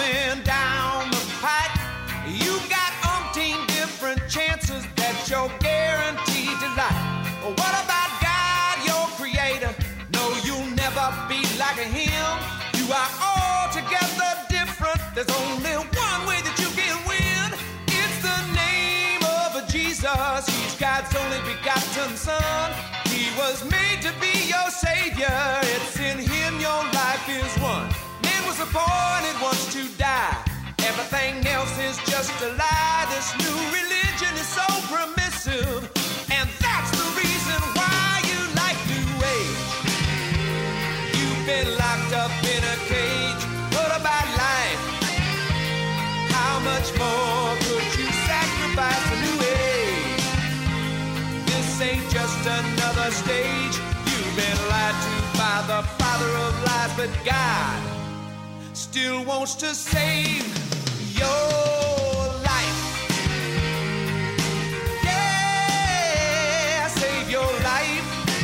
coming down the pipe. You got umpteen different chances that you're guaranteed to like. Well, what about God, your creator? No, you'll never be like him. You are altogether different. There's only one way that you can win. It's the name of Jesus. He's God's only begotten Son. He was made to be your Savior. It's in Him your life is won. Man was appointed once to die. Everything else is just a lie. This new religion is so permissive, and that's the reason why you like New Age. You've been locked up in a cage. What about life? How much more could you sacrifice for New Age? This ain't just another stage. You've been lied to by the father of lies, but God still wants to save your life. Yeah, save your life.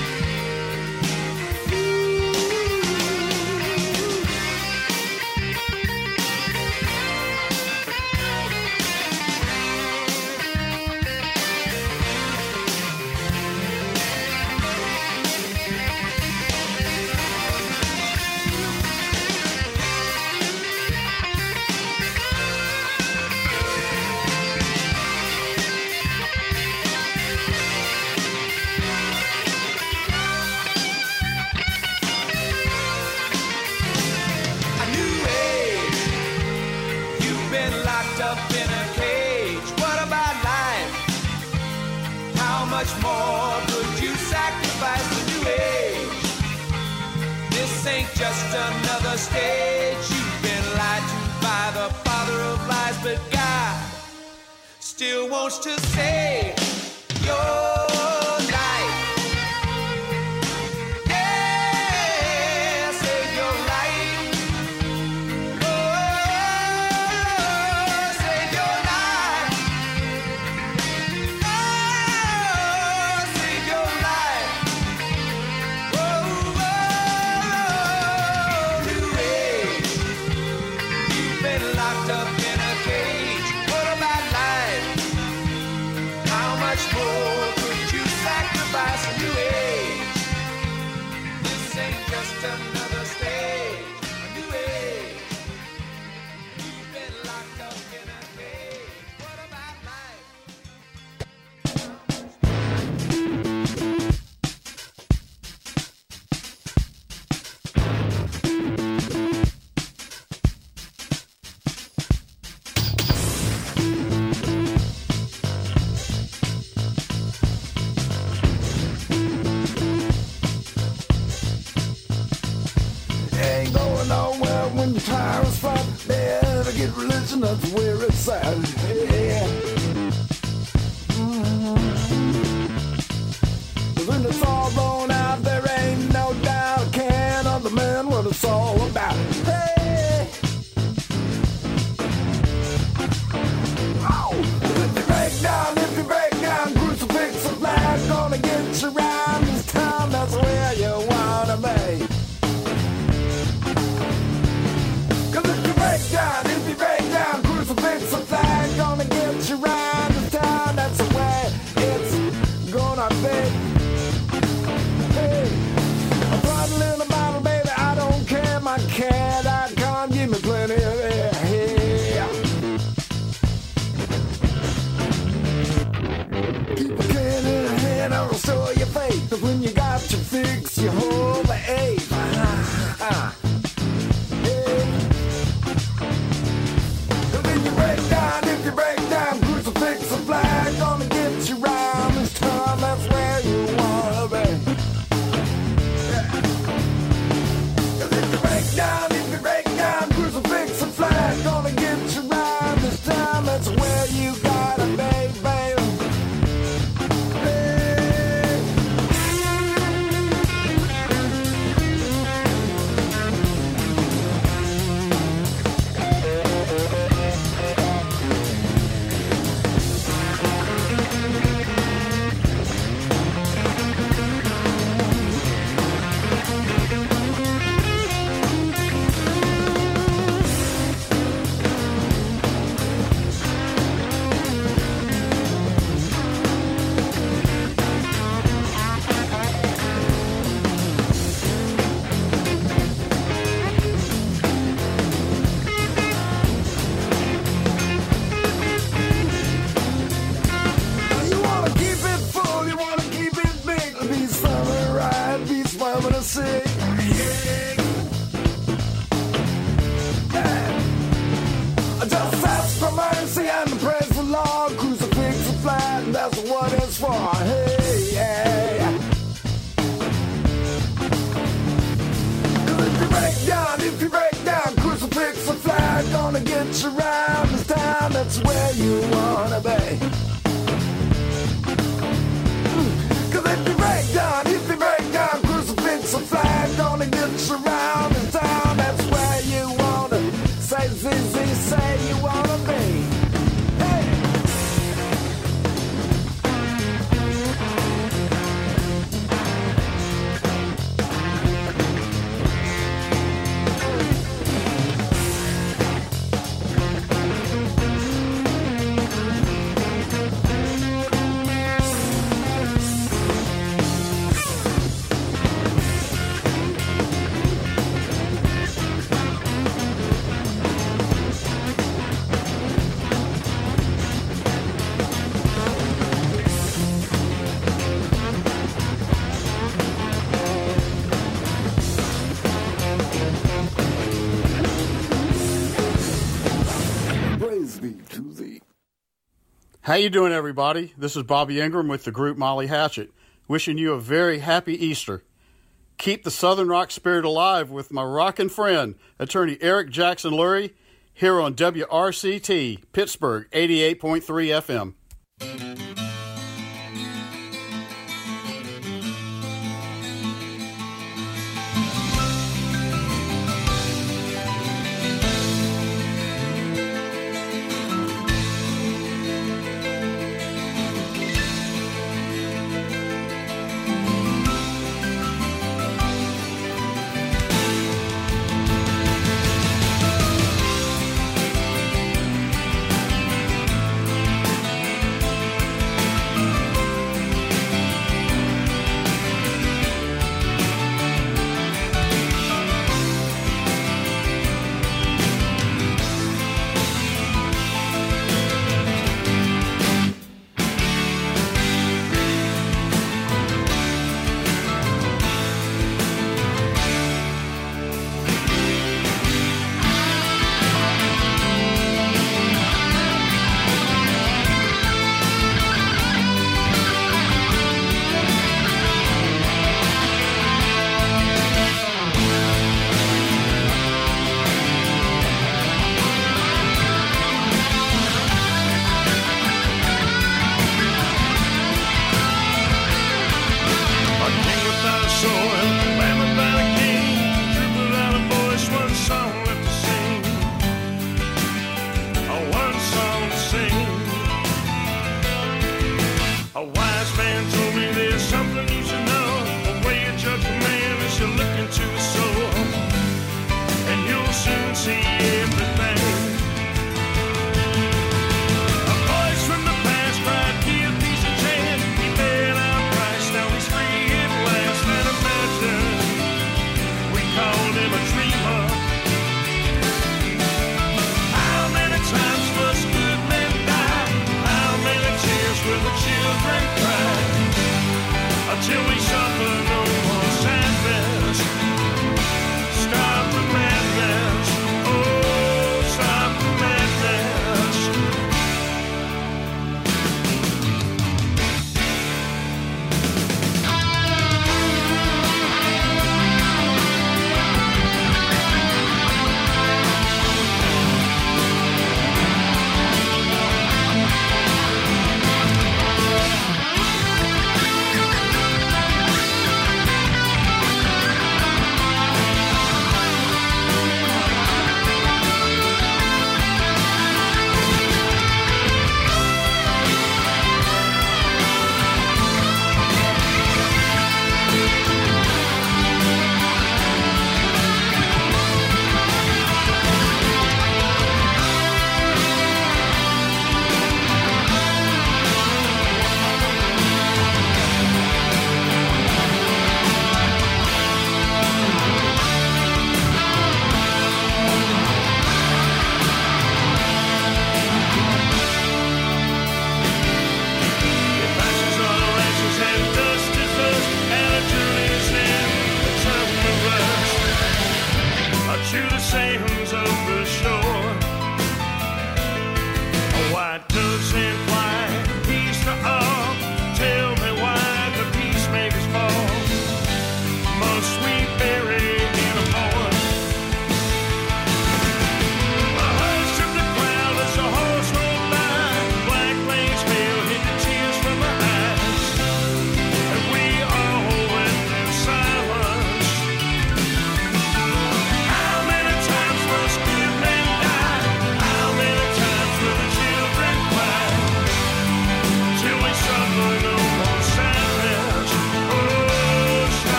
Much more could you sacrifice for New Age? This ain't just another stage. You've been lied to by the father of lies, but God still wants to save your life. Yeah, save your life. Oh, save your life. Another stage, a new age. You've been locked up in a cage. What about life? Tires fun, yeah, to get religion, that's where it's at, yeah. When it's all blown out, there ain't no doubt, can't understand what it's all about, hey. Oh, if you break down, crucifix a flag, gonna get you around this town, that's where you wanna be. If you break down, crucifix a flag, gonna get you round the town, that's the way it's gonna be. Hey, a bottle in a bottle, baby, I don't care, my down, if you break down, crucifix a flag, gonna get you round this town, that's where you wanna be. Cause if you break down, crucifix a flag, gonna get you round this town, that's where you wanna say you wanna be. How you doing, everybody? This is Bobby Ingram with the group Molly Hatchet, wishing you a very happy Easter. Keep the Southern rock spirit alive with my rockin' friend, attorney Eric Jackson Lurie, here on WRCT, Pittsburgh, 88.3 FM.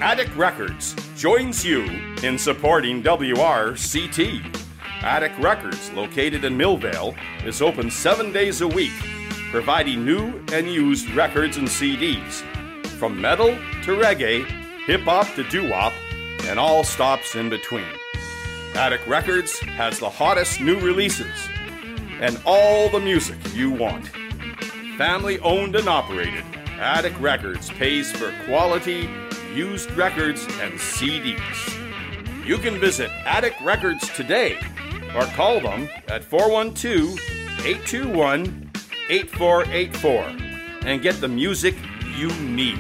Attic Records joins you in supporting WRCT. Attic Records, located in Millvale, is open 7 days a week, providing new and used records and CDs, from metal to reggae, hip-hop to doo-wop, and all stops in between. Attic Records has the hottest new releases and all the music you want. Family owned and operated, Attic Records pays for quality, used records and CDs. You can visit Attic Records today or call them at 412-821-8484 and get the music you need.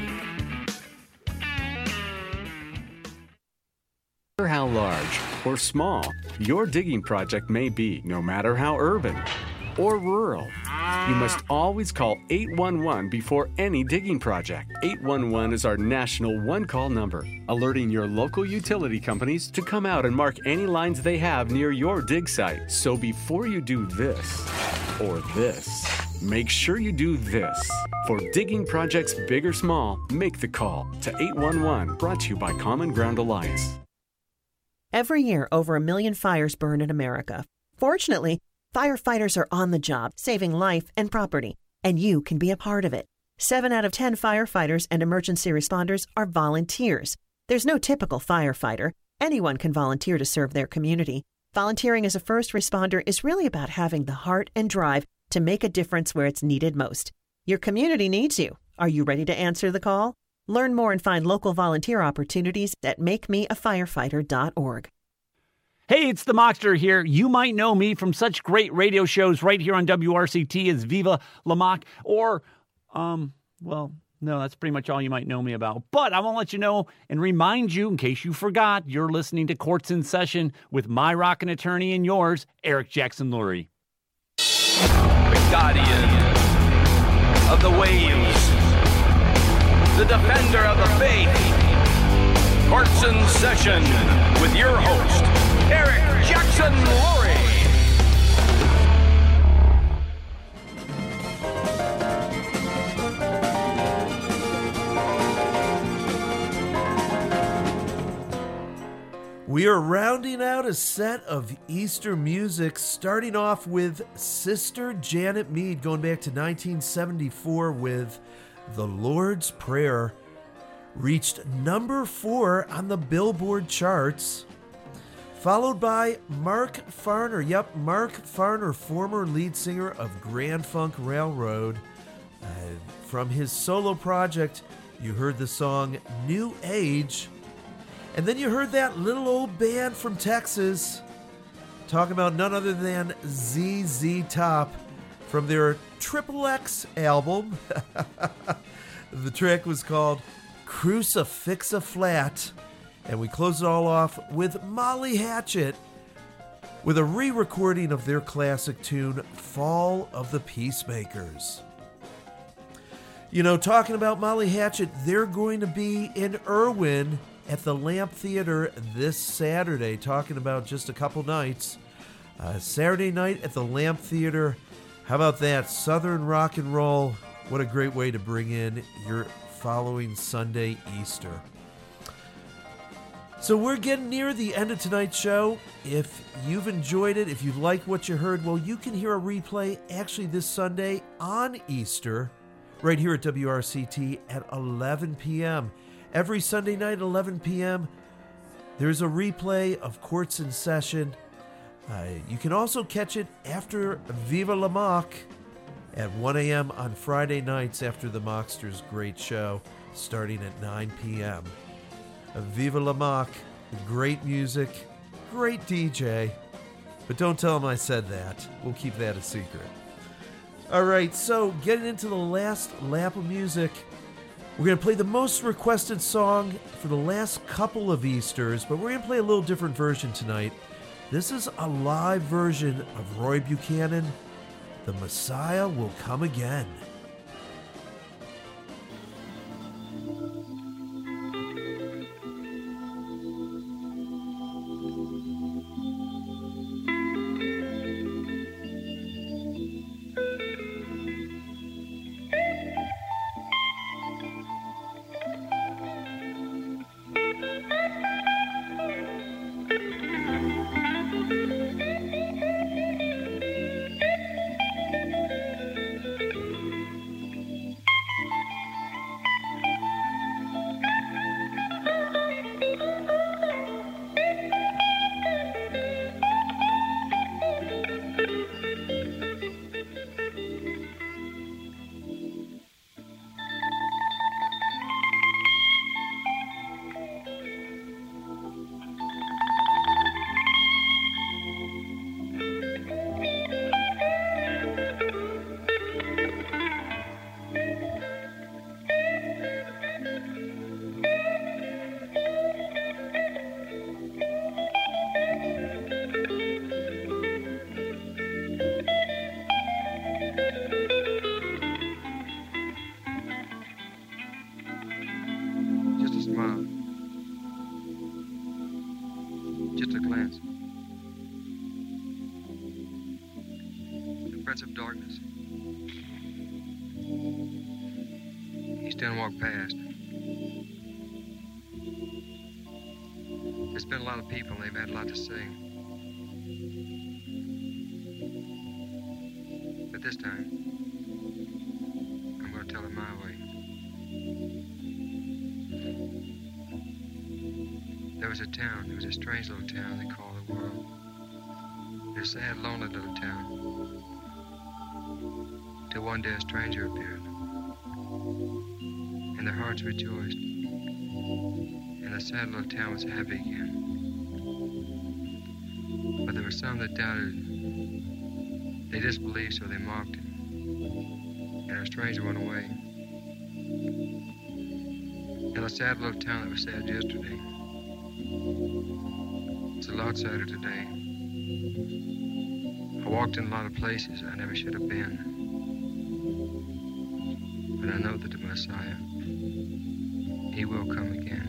No matter how large or small your digging project may be, no matter how urban or rural, you must always call 811 before any digging project. 811 is our national one-call number, alerting your local utility companies to come out and mark any lines they have near your dig site. So before you do this or this, make sure you do this. For digging projects big or small, make the call to 811, brought to you by Common Ground Alliance. Every year, over 1 million fires burn in America. Fortunately, firefighters are on the job, saving life and property, and you can be a part of it. 7 out of 10 firefighters and emergency responders are volunteers. There's no typical firefighter. Anyone can volunteer to serve their community. Volunteering as a first responder is really about having the heart and drive to make a difference where it's needed most. Your community needs you. Are you ready to answer the call? Learn more and find local volunteer opportunities at makemeafirefighter.org. Hey, it's the Mockster here. You might know me from such great radio shows right here on WRCT as Viva La Mock, or, no, that's pretty much all you might know me about. But I want to let you know and remind you, in case you forgot, you're listening to Courts in Session with my rockin' attorney and yours, Eric Jackson Lurie. The guardian of the waves, the defender of the faith. Courts in Session with your host, Eric Jackson Lurie. We are rounding out a set of Easter music, starting off with Sister Janet Mead, going back to 1974 with The Lord's Prayer. Reached number 4 on the Billboard charts. Followed by Mark Farner. Yep, Mark Farner, former lead singer of Grand Funk Railroad. From his solo project, you heard the song New Age. And then you heard that little old band from Texas talking about none other than ZZ Top from their Triple X album. The track was called Crucifixa Flat. And we close it all off with Molly Hatchet with a re-recording of their classic tune, Fall of the Peacemakers. You know, talking about Molly Hatchet, they're going to be in Irwin at the Lamp Theater this Saturday, talking about just a couple nights. Saturday night at the Lamp Theater. How about that? Southern rock and roll. What a great way to bring in your following Sunday, Easter. So we're getting near the end of tonight's show. If you've enjoyed it, if you like what you heard, well, you can hear a replay actually this Sunday on Easter, right here at WRCT at 11 p.m. Every Sunday night at 11 p.m., there's a replay of Courts in Session. You can also catch it after Viva La Mock at 1 a.m. on Friday nights after the Mockster's great show, starting at 9 p.m. Viva La Mock, great music, great DJ, but don't tell him I said that. We'll keep that a secret. All right, so getting into the last lap of music, we're going to play the most requested song for the last couple of Easters, but we're going to play a little different version tonight. This is a live version of Roy Buchanan, The Messiah Will Come Again. prince of darkness. He stood and walked past. There's been a lot of people, and they've had a lot to say. But this time, I'm going to tell it my way. There was a town. It was a strange little town they call the world. It was a sad, lonely little town. Till one day a stranger appeared. And their hearts rejoiced. And the sad little town was happy again. But there were some that doubted. They disbelieved, so they mocked him. And our stranger went away. And the sad little town that was sad yesterday, it's a lot sadder today. I walked in a lot of places I never should have been. But I know that the Messiah, he will come again.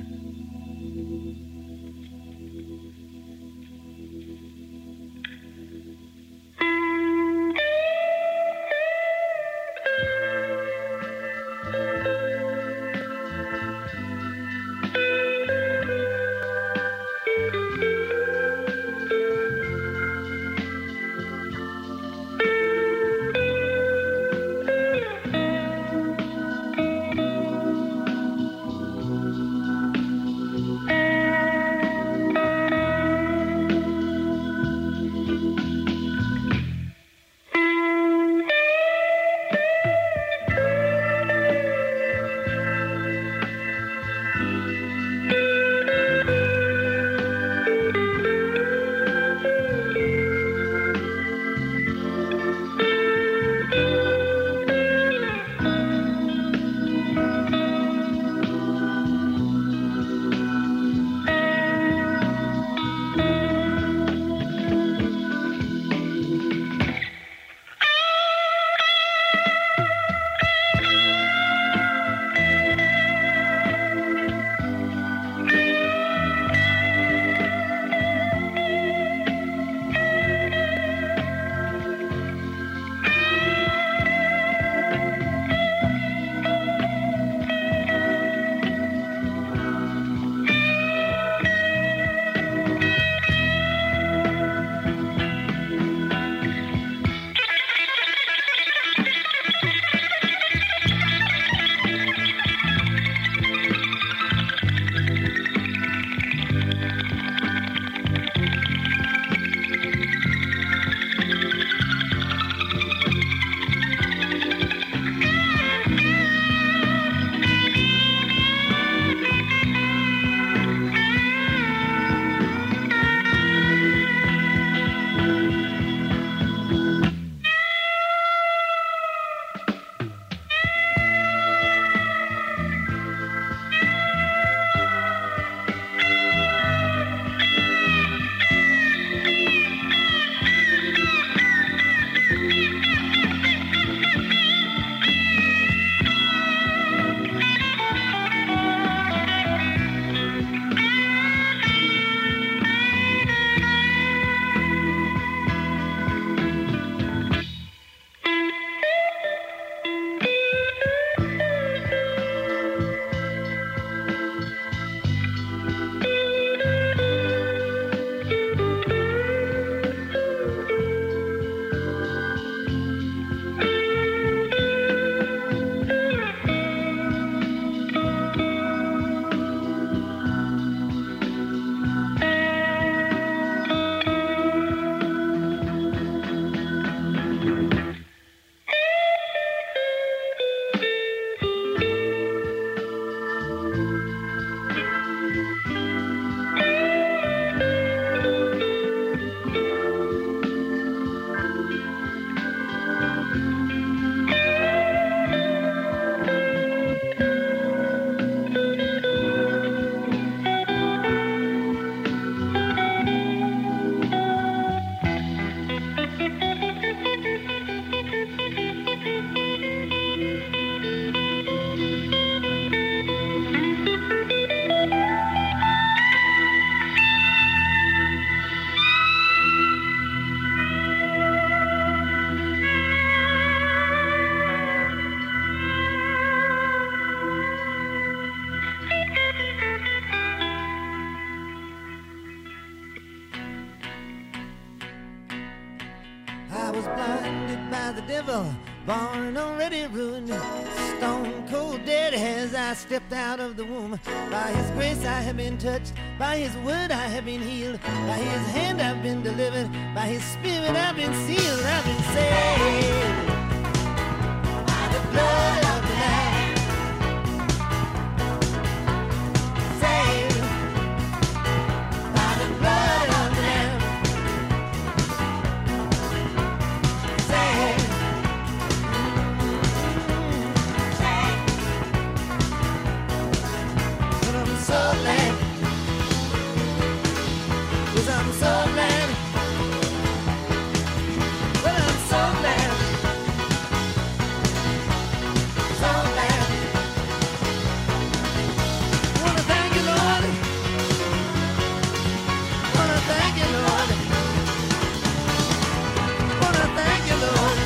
devil, born already ruined, stone cold dead as I stepped out of the womb. By his grace I have been touched, by his word I have been healed, by his hand I've been delivered, by his spirit I've been sealed, I've been saved. By the blood of the Lamb. Saved. By the blood of the Lamb. Saved. But I'm so glad. Yes, I'm so glad. Well, I'm so glad. So glad. Wanna thank you, Lord. Wanna thank you, Lord. Wanna thank you, Lord.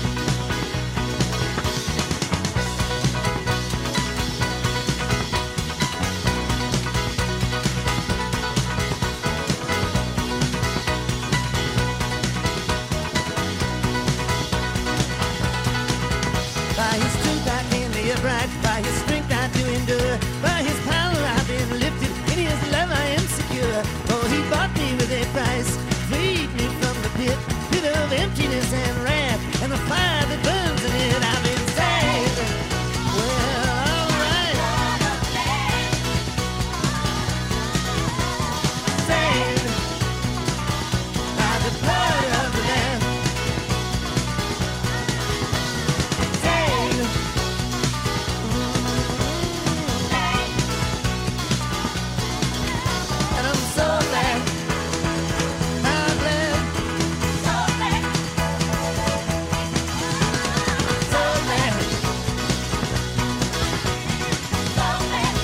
By his truth I can live right, by his strength I do endure, by his power I've been lifted, in his love I am secure. Oh, he bought me with a price, freed me from the pit of emptiness and wrath, and the fire that burns in it. I've been saved. Well, alright. Saved by the blood of the Lamb. Saved. And I'm so glad. I'm glad. So glad. So glad. So glad.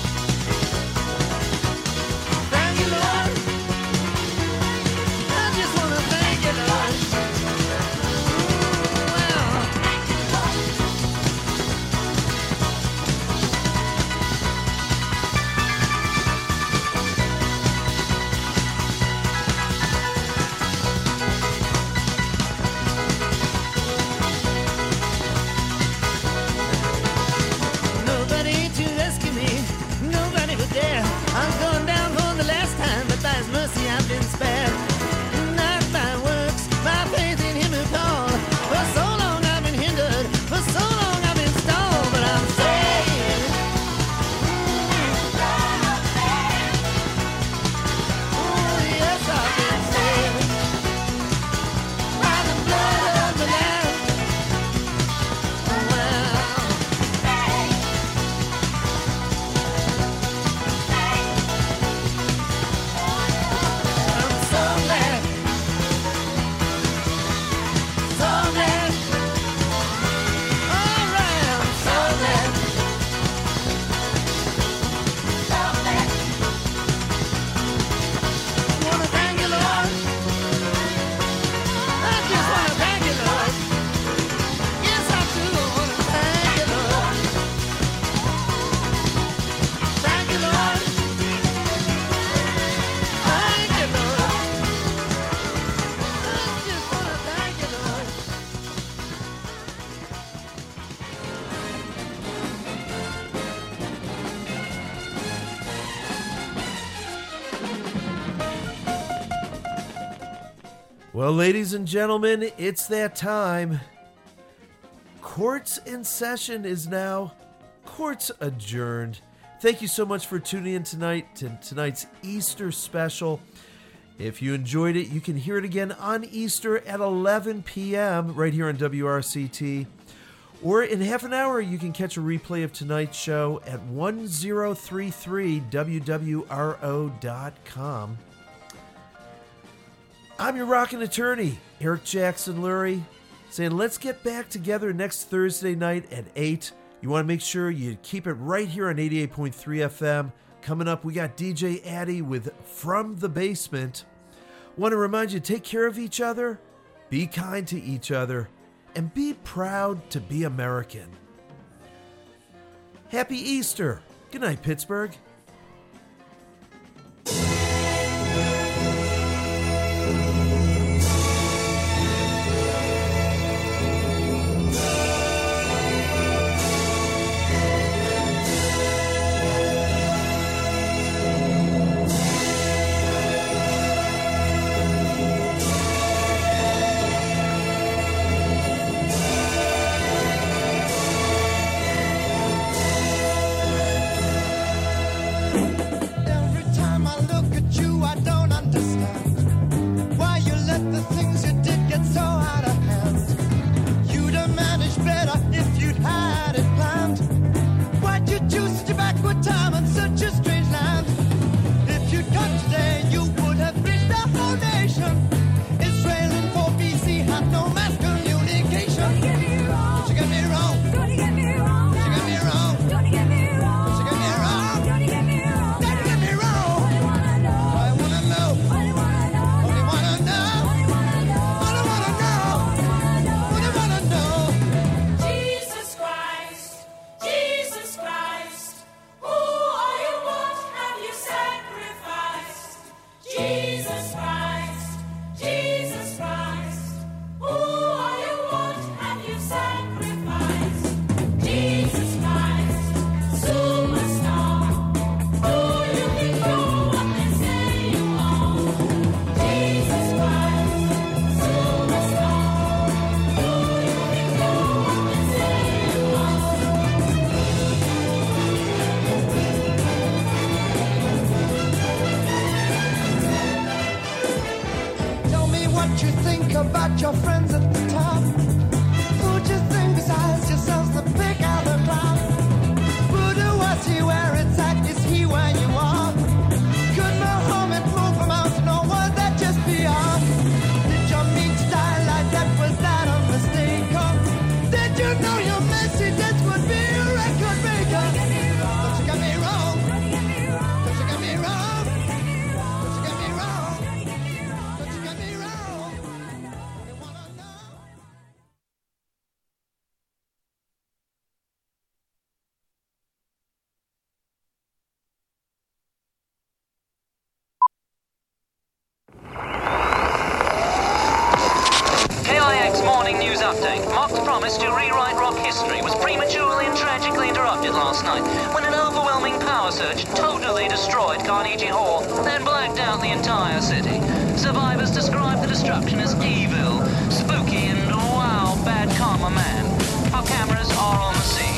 Thank you, Lord. I just want to thank you, Lord. Wow. Thank you, Lord. Nobody to rescue me, nobody would dare. I'm going down for the last time, but by his mercy I've been spared. Not by works, by faith in him who called. For so long I've been hindered, for so long I've been stalled, but I'm saved. Oh, yes, I've been saved. By the blood of the Lamb. Well, I'm so glad. So glad. All right, I'm so glad. So glad. Wanna thank you, Lord. I just wanna thank you, Lord. Yes, I do wanna thank you, Lord. Thank you, Lord. Thank you, Lord. I just wanna thank you, Lord. Well, ladies and gentlemen, it's that time. Courts in session is now. Courts adjourned. Thank you so much for tuning in tonight to tonight's Easter special. If you enjoyed it, you can hear it again on Easter at 11 p.m. right here on WRCT. Or in half an hour, you can catch a replay of tonight's show at 1033wwro.com. I'm your rockin' attorney, Eric Jackson Lurie, saying let's get back together next Thursday night at 8. You want to make sure you keep it right here on 88.3 FM. Coming up, we got DJ Addy with From the Basement. Want to remind you, take care of each other, be kind to each other, and be proud to be American. Happy Easter. Good night, Pittsburgh. morning news update. Mark's promise to rewrite rock history was prematurely and tragically interrupted last night when an overwhelming power surge totally destroyed Carnegie Hall, then blacked out the entire city. Survivors describe the destruction as evil, spooky, and wow, bad karma man. Our cameras are on the scene.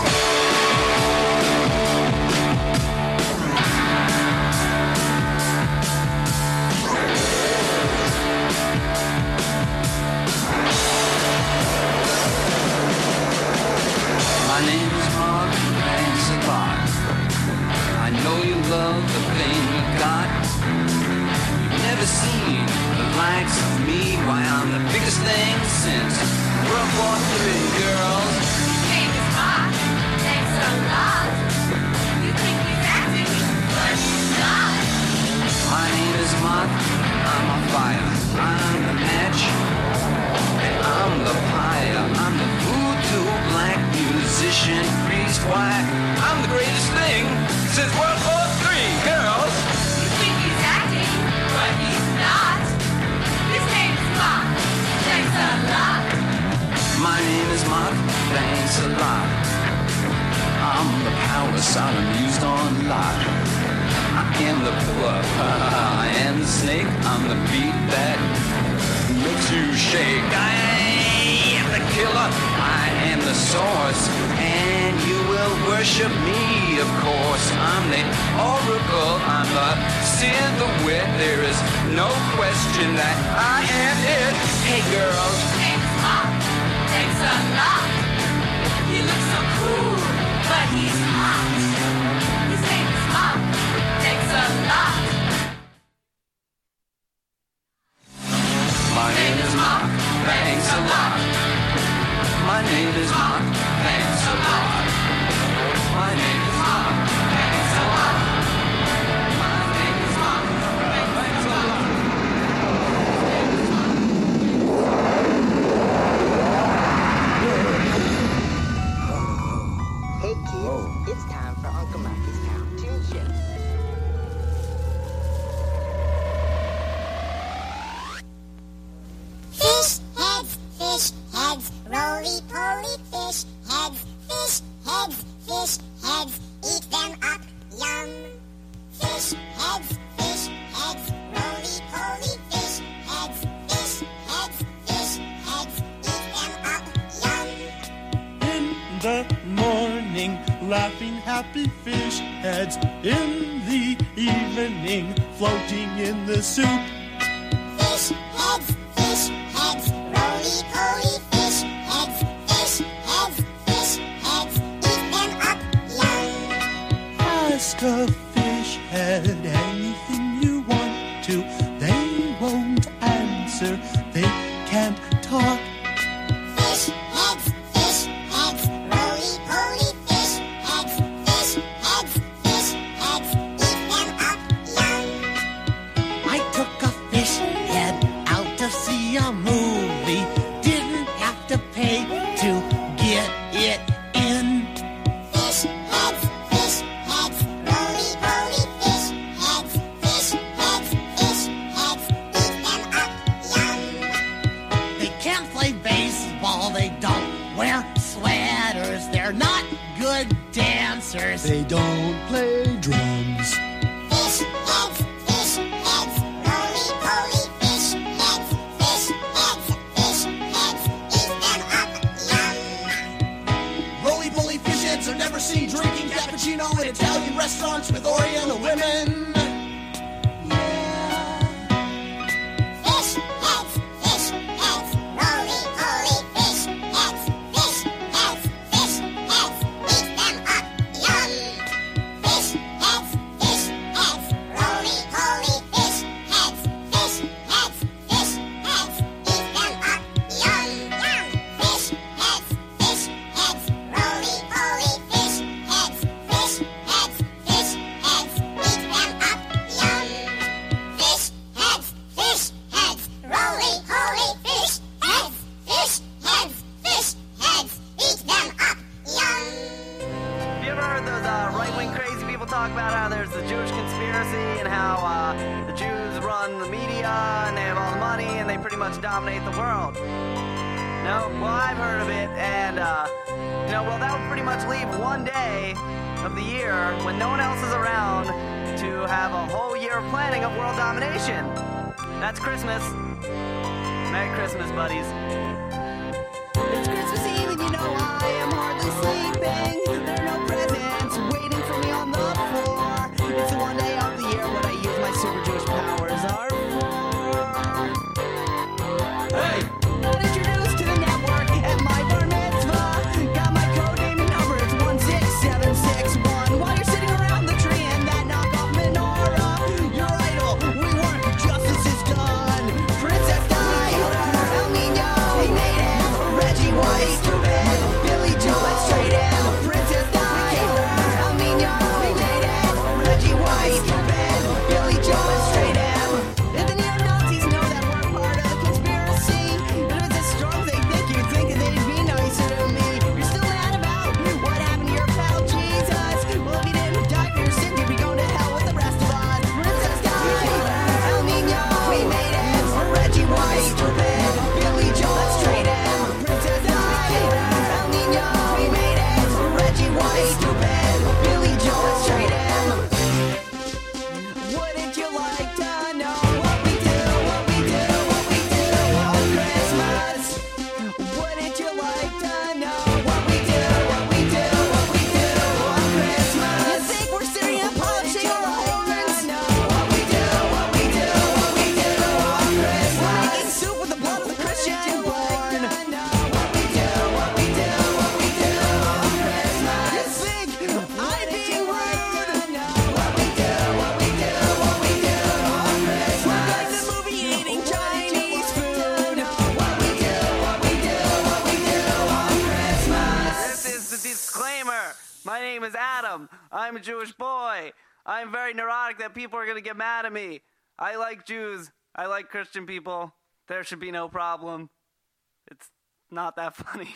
My name is Mark, thanks a lot. I know you love the thing you got. You've never seen the likes of me. Why, I'm the biggest thing since World War III, girls. His name is Mark, thanks a lot. You think he's acting, but he's not. My name is Mark, I'm on fire. I'm the match, and I'm the pyre. I'm the voodoo black musician priest. Why, I'm the greatest thing since World War III, girls. You think he's acting, but he's not. His name is Mark, thanks a lot. My name is Mark, thanks a lot. I'm the power Sodom used on Lot. I am the pillar, I am the snake. I'm the beat that makes you shake. I am the killer, I am the source, and you will worship me, of course. I'm the oracle, I'm the seer, the wit. There is no question that I am it. Hey girls. His name is Mark, thanks a lot. He looks so cool, but he's hot. His name is Mark, thanks a lot. My name is Mark, thanks a lot. My name is Mark, thanks a lot. My name is Mark, thanks a lot. My name is Mark, thanks a lot. Hey kids, it's time for Uncle Mikey's cartoon show. Fish heads, roly-poly fish heads, eat them up, yum. Fish heads, roly-poly fish heads, eat them up, yum. In the morning, laughing happy fish heads. In the evening, floating in the soup. Fish heads, roly-poly fish heads, eat them up, yum. Ask a fish head anything you want to. They won't answer, they can't talk. Fish heads, roly-poly fish heads, eat them up, yum. I took a fish head out to see a movie. Didn't have to pay to get it in. Fish heads, roly-poly fish heads, eat them up, yum. They can't play baseball, they don't wear sweaters. They're not good dancers. They don't play drums. Fish heads, roly-poly fish heads, eat them up, yum. Roly-poly fish heads are never seen drinking cappuccino in Italian restaurants with Oriental women. Fish heads, roly-poly fish heads, eat them up, yum. Fish heads, roly-poly fish heads, eat them up, yum. Fish heads, roly-poly fish heads, eat them up, yum. Fish heads, roly-poly fish heads, eat them up, yum. Have you ever heard those right-wing crazy people talk about how there's the Jewish conspiracy and how the Jews run the media and they have all the money and they pretty much dominate the world? No? Well, I've heard of it, and, well, that would pretty much leave one day of the year when no one else is around to have a whole year of planning of world domination. That's Christmas. Merry Christmas, buddies. It's Christmas Eve and you know I am hardly sleeping. There are no presents waiting for me on the floor. It's the one day of the year when I use my super Jewish powers are for. Hey! Got introduced to the network at my bar mitzvah. Got my code name and number, it's 16761. While you're sitting around the tree and that knockoff menorah, your idol, we work, justice is done. Princess Di, El Nino, we made him. Reggie White, Billy Joe, let's trade him. Princess Di, El Nino, we made him. Reggie White, Billy Joe, let's trade him. If the neo-Nazis know that we're part of the conspiracy, and if it's as strong as they think, you'd think that they'd be nicer to me. You're still mad about what happened to your pal Jesus. Well, if you didn't die for your sins, you'd be going to hell with the rest of us. Princess Di, El Nino, we made it. Reggie White, Billy Joe, let's trade him. Princess Di, El Nino, we made it. Reggie White, Billy Joe, let's trade him. Wouldn't you like to know what we do, what we do, what we do on Christmas? Wouldn't you like to know what we do, what we do, what we do on Christmas? You think we're sitting and polishing our horns? No, what we do, what we do, what we do on Christmas? We're making soup with the blood of the Christian born. What we do, what we do, what we do on Christmas? You think I'm being rude? What we do, what we do, what we do on Christmas? We're going to the movie eating Chinese food. What we do, what we do, what we do on Christmas? This is the disclaimer. My name is Adam. I'm a Jewish boy. I'm very neurotic that people are going to get mad at me. I like Jews. I like Christian people. There should be no problem. It's not that funny.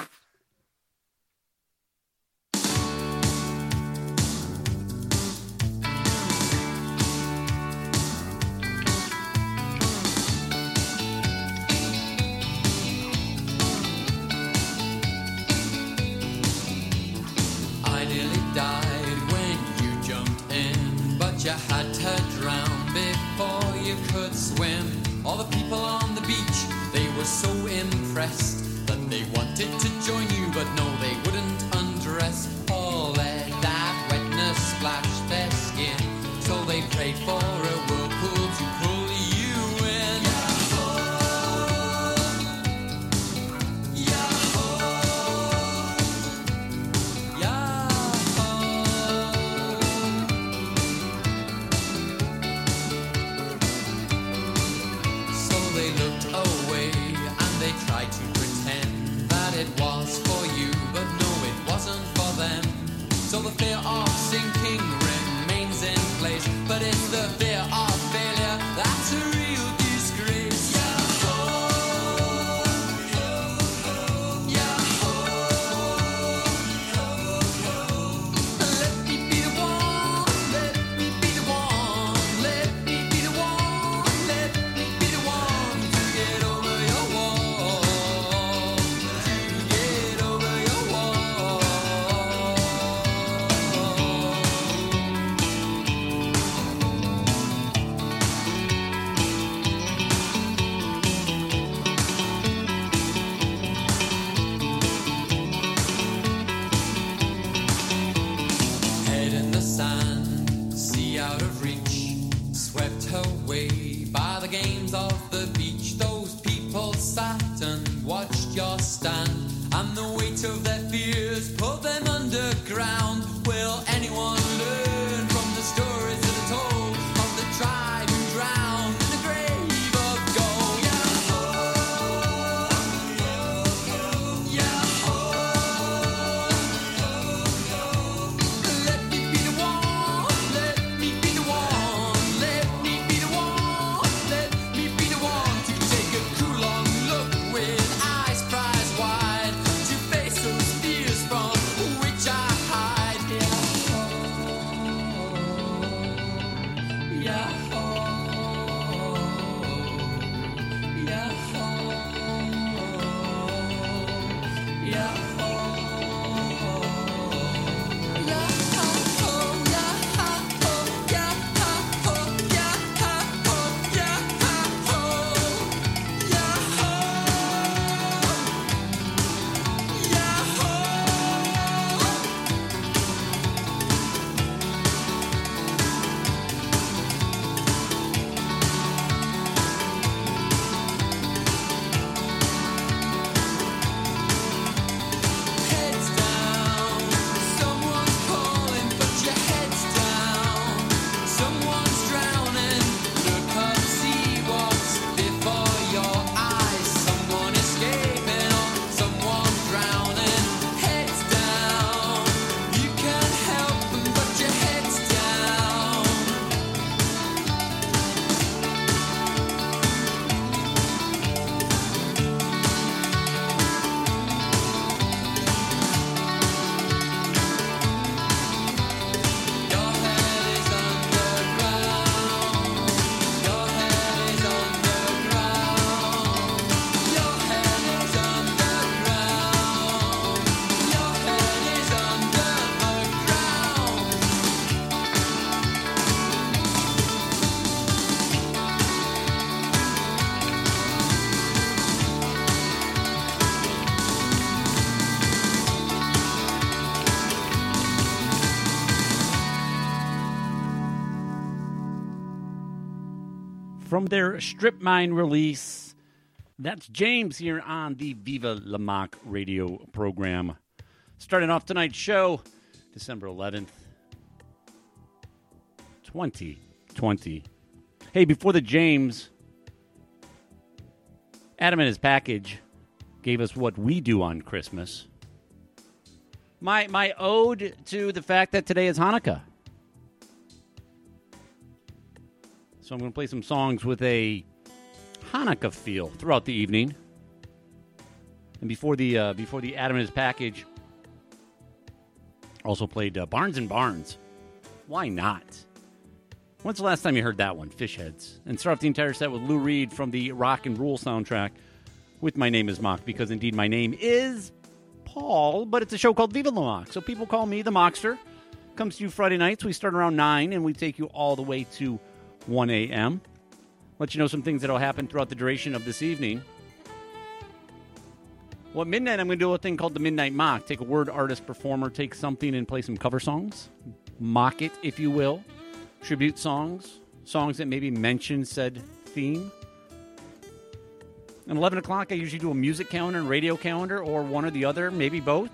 I nearly died when you jumped in, but you had to drown before you could swim. All the people on the beach, they were so impressed that they wanted to join you, but no, they wouldn't undress. All let that wetness splash their skin, so they prayed for a whirlpool to pull you in. So they looked away and they tried to pretend that it was for you, from their Strip Mine release. That's James here on the Viva La Mock radio program. Starting off tonight's show, December 11th, 2020. Hey, before the James, Adam and his package gave us what we do on Christmas. My ode to the fact that today is Hanukkah. So I'm going to play some songs with a Hanukkah feel throughout the evening. And before the Adam and his package, also played Barnes and Barnes. Why not? When's the last time you heard that one? Fish Heads. And start off the entire set with Lou Reed from the Rock and Roll soundtrack with My Name is Mock, because indeed my name is Paul, but it's a show called Viva La Mock. So people call me the Mockster. Comes to you Friday nights. We start around 9 and we take you all the way to 1 a.m. Let you know some things that will happen throughout the duration of this evening. Well, at midnight, I'm going to do a thing called the Midnight Mock. Take a word, artist, performer, take something and play some cover songs. Mock it, if you will. Tribute songs. Songs that maybe mention said theme. At 11 o'clock, I usually do a music calendar and radio calendar, or one or the other, maybe both.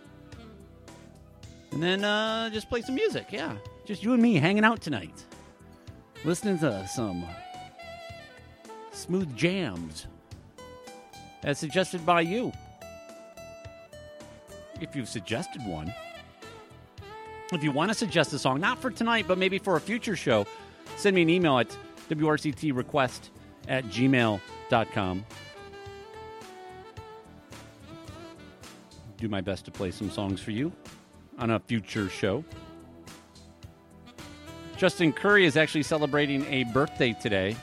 And then just play some music, yeah. Just you and me hanging out tonight. Listening to some smooth jams as suggested by you. If you've suggested one. If you want to suggest a song, not for tonight, but maybe for a future show, send me an email at wrctrequest@gmail.com. Do my best to play some songs for you on a future show. Justin Curry is actually celebrating a birthday today.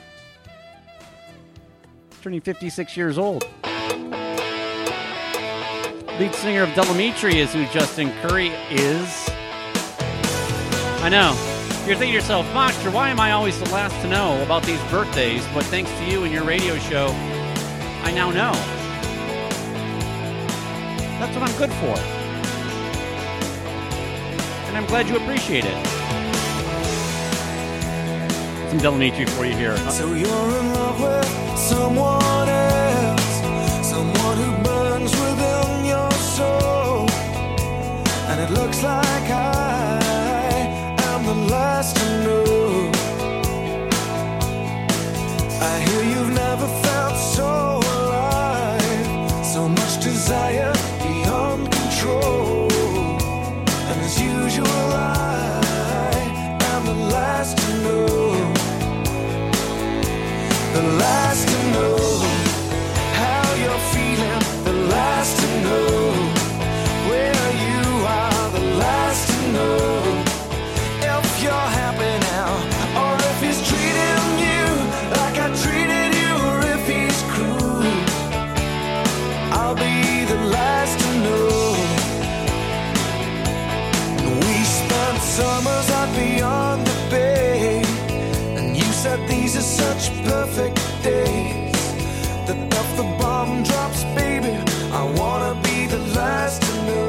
Turning 56 years old. Lead singer of Delamitri is who Justin Curry is. I know. You're thinking to yourself, Mockster, why am I always the last to know about these birthdays? But thanks to you and your radio show, I now know. That's what I'm good for. And I'm glad you appreciate it. Some Delamitri for you here. So you're in love with someone else, someone who burns within your soul, and it looks like I am the last to know. I hear you've never felt so alive, so much desire beyond control, and as usual I am the last to know. The last to know how you're feeling, the last to know where you are, the last to know if you're happy now, or if he's treating you like I treated you, or if he's cruel. I'll be the last to know. We spent summers out beyond the bay, and you said these are such perfect days, that if the bomb drops, baby, I wanna be the last to know.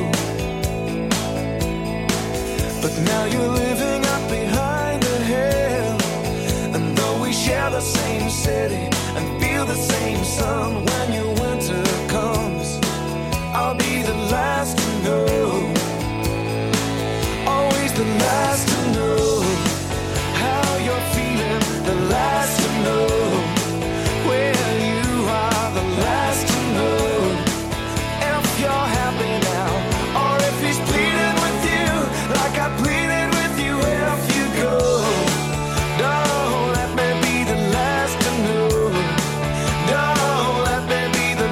But now you're living up behind the hill, and though we share the same city and feel the same sun, when your winter comes, I'll be the last to know. Always the last to know how you're feeling, the last to know where you are, the last to know if you're happy now, or if he's pleading with you like I pleaded with you. If you go, don't let me be the last to know. Don't let me be the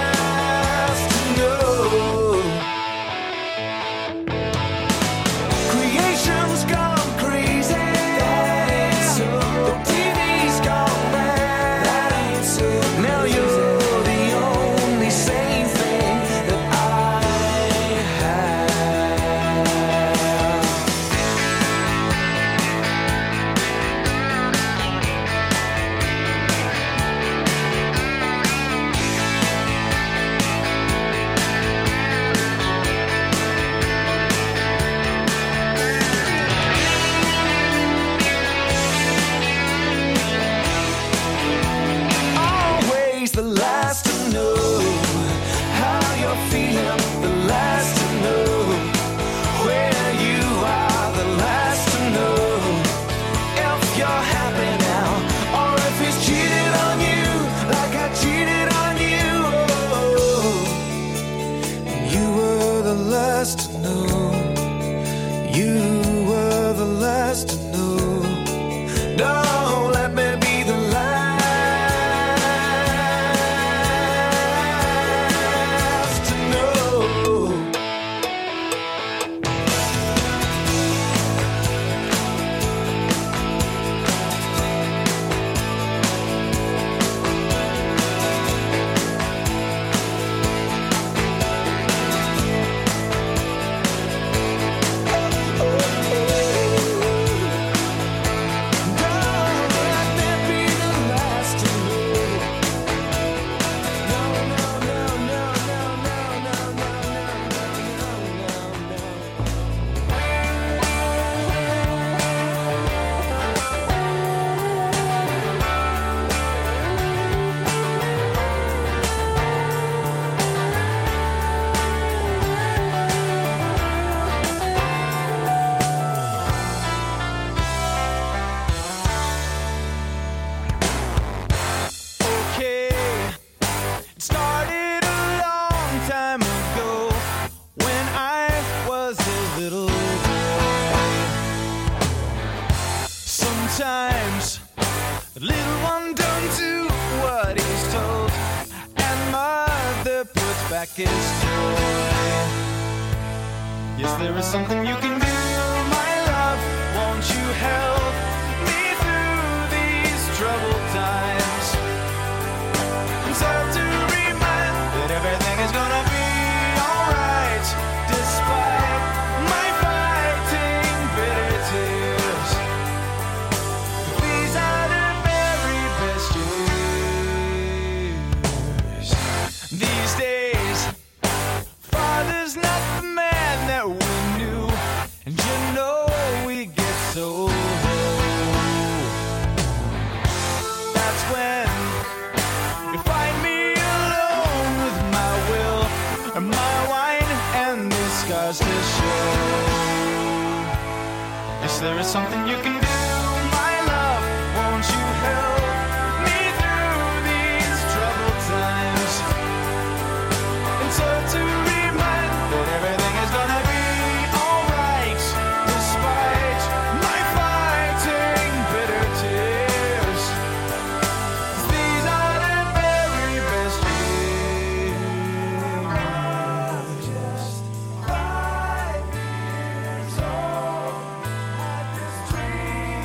last to know. last to know. You were the last to know. Don't let me be the last to know. Sometimes little one don't do what he's told, and mother puts back his toy. Yes, there is something you can do, my love. Won't you help me through these troubled times? And serve to remind that everything is gonna be alright, despite my fighting bitter tears. These are the very best years. These days, Father's not the man that we knew, and you know we get so low. That's when you find me alone with my will and my wine and the scars to show. Yes, there is something you can do, my love. Won't you help me through these troubled times? And so to remind that everything is gonna be alright, despite my fighting bitter tears. These are the very best years. Just 5 years old, had this dream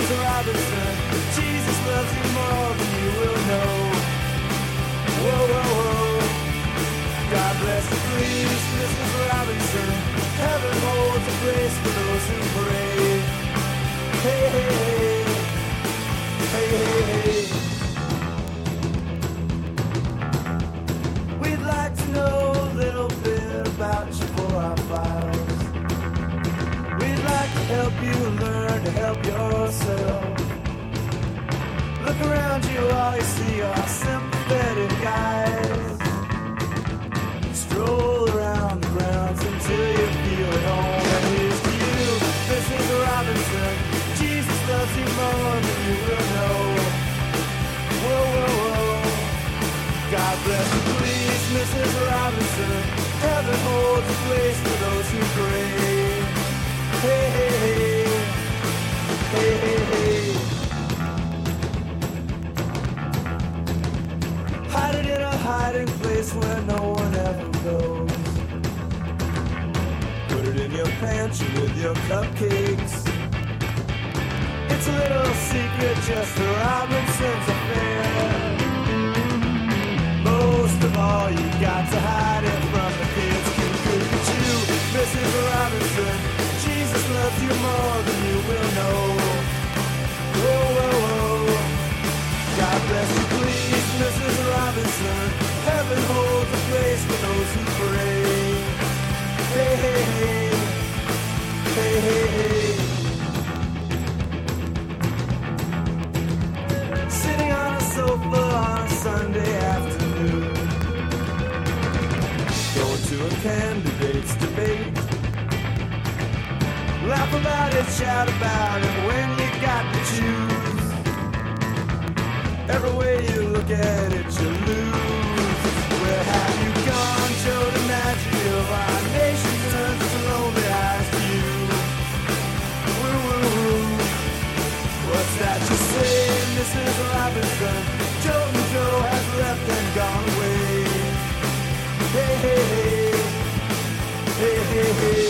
Mrs. Robinson, Jesus loves you more than you will know. Whoa, whoa, whoa. God bless you, please, Mrs. Robinson. Heaven holds a place for those who pray. Hey, hey, hey. Hey, hey, hey. We'd like to know a little bit about you for our files. We'd like to help you learn to help yourself. Look around you, all you see are sympathetic guys. Stroll around the grounds until you feel at home. And here's to you, Mrs. Robinson. Jesus loves you more than you will know. Whoa, whoa, whoa. God bless you, please, Mrs. Robinson. Heaven holds a place for those who pray. Hey, hey, hey. Hey, hey, hey. Hide it in a hiding place where no one ever goes. Put it in your pantry with your cupcakes. It's a little secret, just a Robinson's affair. Most of all, you got to hide it from the kids. Look at you, Mrs. Robinson. Jesus loves you more than you will know. Whoa, whoa, whoa. God bless you, please, Mrs. Robinson. Heaven holds a place for those who pray. Hey, hey, hey. Hey, hey, hey. Sitting on a sofa on a Sunday afternoon, going to a candidate's debate. Laugh about it, shout about it when you got to choose. Every way you look at it, you lose. Where have you gone, Joe DiMaggio? Our nation turns its lonely eyes to you. Woo, woo, woo. What's that you say, Mrs. Robinson? Joe and Joe has left and gone away. Hey, hey, hey. Hey, hey, hey.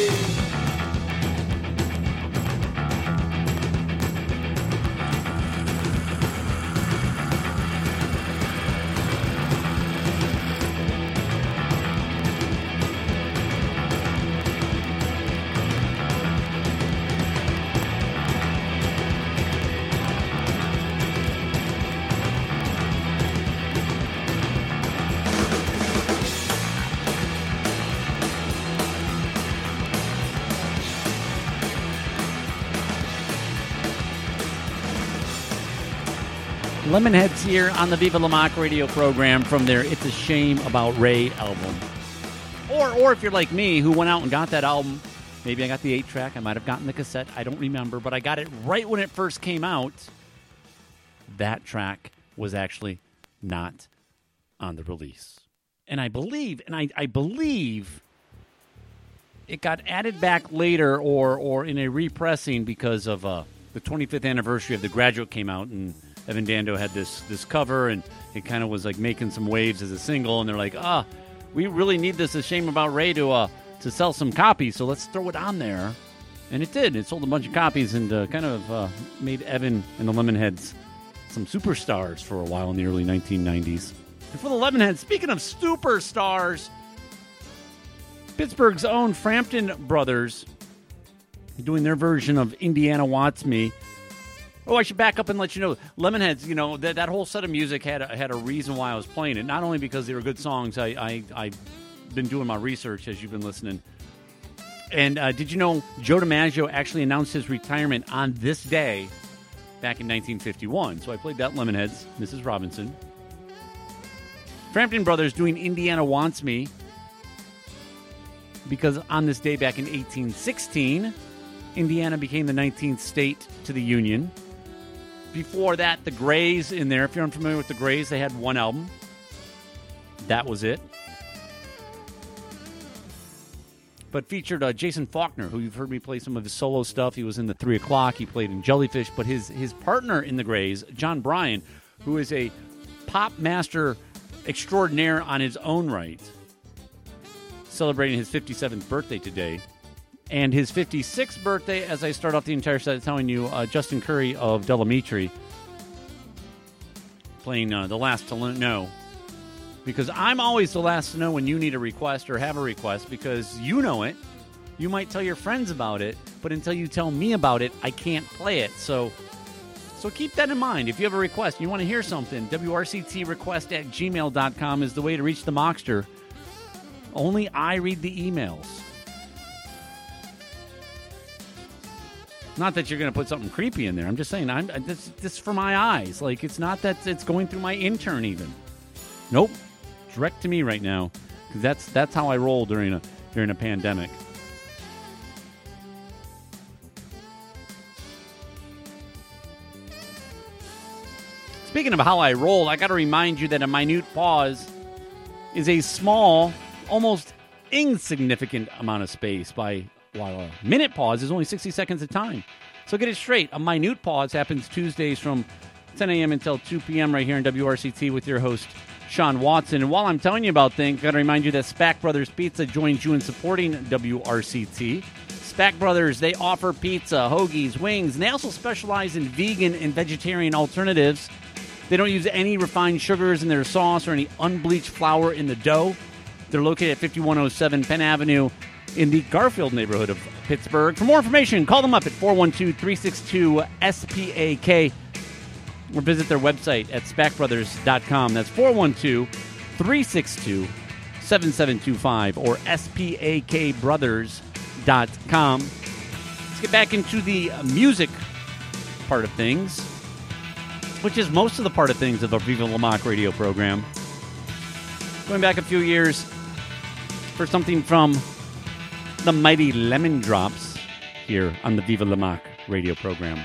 Lemonheads here on the Viva La Mock radio program from their It's a Shame About Ray album. Or if you're like me, who went out and got that album, maybe I got the 8-track, I might have gotten the cassette, I don't remember, but I got it right when it first came out. That track was actually not on the release. And I believe it got added back later or in a repressing because of the 25th anniversary of The Graduate came out, and Evan Dando had this cover, and it kind of was like making some waves as a single, and they're like, we really need this A Shame About Ray to sell some copies, so let's throw it on there. And it did. It sold a bunch of copies and kind of made Evan and the Lemonheads some superstars for a while in the early 1990s. And for the Lemonheads, speaking of superstars, Pittsburgh's own Frampton Brothers doing their version of Indiana Wants Me. Oh, I should back up and let you know, Lemonheads, you know, that whole set of music had a reason why I was playing it. Not only because they were good songs, I've been doing my research as you've been listening. And did you know Joe DiMaggio actually announced his retirement on this day back in 1951? So I played that Lemonheads, Mrs. Robinson. Frampton Brothers doing Indiana Wants Me because on this day back in 1816, Indiana became the 19th state to the Union. Before that, the Grays in there. If you're unfamiliar with the Grays, they had one album. That was it. But featured Jason Faulkner, who you've heard me play some of his solo stuff. He was in the 3 O'Clock. He played in Jellyfish. But his partner in the Grays, John Bryan, who is a pop master extraordinaire on his own right, celebrating his 57th birthday today. And his 56th birthday, as I start off the entire set telling you, Justin Curry of Delamitri playing The Last to Know. Because I'm always the last to know when you need a request or have a request, because you know it. You might tell your friends about it, but until you tell me about it, I can't play it. So keep that in mind. If you have a request, you want to hear something, wrctrequest@gmail.com is the way to reach the Mockster. Only I read the emails. Not that you're going to put something creepy in there. I'm just saying, this is for my eyes. Like, it's not that it's going through my intern even. Nope. Direct to me right now. 'Cause that's how I roll during a pandemic. Speaking of how I roll, I got to remind you that a minute pause is a small, almost insignificant amount of space, while a minute pause is only 60 seconds of time. So get it straight. A minute pause happens Tuesdays from 10 a.m. until 2 p.m. right here in WRCT with your host, Sean Watson. And while I'm telling you about things, got to remind you that Spack Brothers Pizza joins you in supporting WRCT. Spack Brothers, they offer pizza, hoagies, wings, and they also specialize in vegan and vegetarian alternatives. They don't use any refined sugars in their sauce or any unbleached flour in the dough. They're located at 5107 Penn Avenue in the Garfield neighborhood of Pittsburgh. For more information, call them up at 412-362-SPAK or visit their website at spackbrothers.com. That's 412-362-7725 or spakbrothers.com. Let's get back into the music part of things, which is most of the part of things of the Viva La Mock radio program. Going back a few years for something from the mighty Lemon Drops here on the Viva La Mock radio program.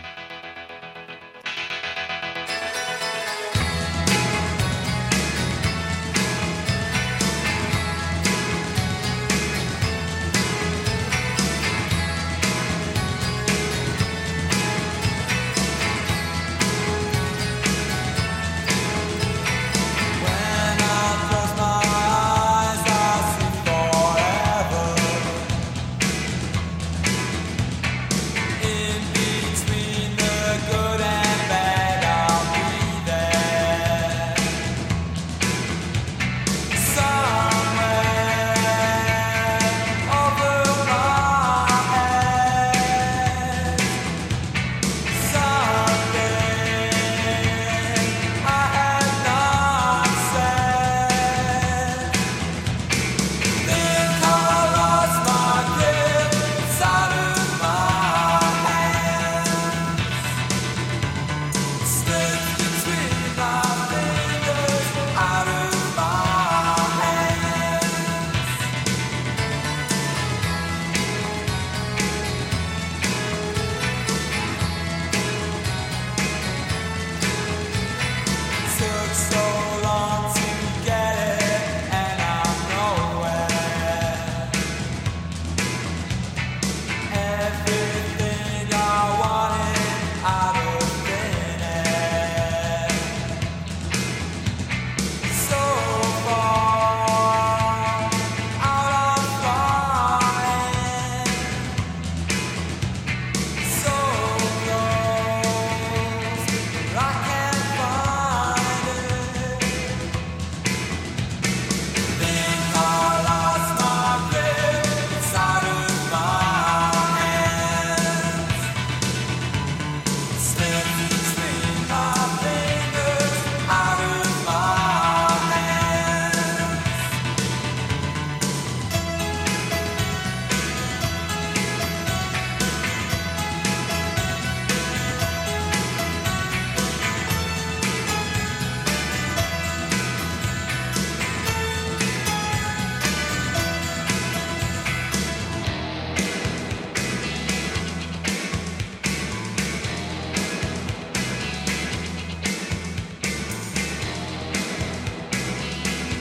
So